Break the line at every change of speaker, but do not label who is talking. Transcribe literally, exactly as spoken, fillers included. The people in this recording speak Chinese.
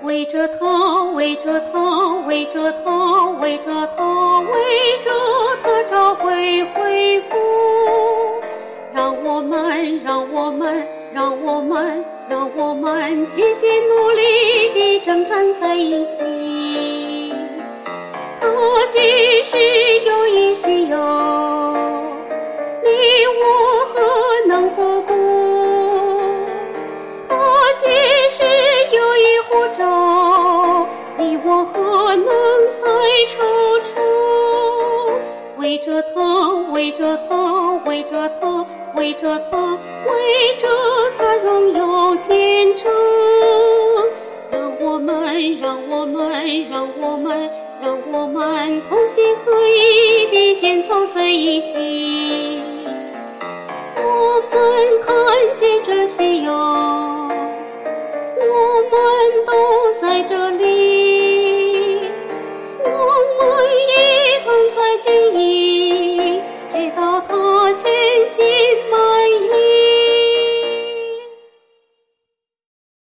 为着他，为着他，为着他，为着他，为着他找回恢复。让我们，让我们，让我们，让我们齐心努力地征战在一起。他即使有一需要，你我何能不顾？他即使有一呼召，你我何能再踌躇？为着他，为着他，为着他，为着他，为着他荣耀见证。让我们，让我们，让我们，让我们同心合意地建造在一起。我们看见这需要，我们都在这里，我们一同在经历，直到他全心满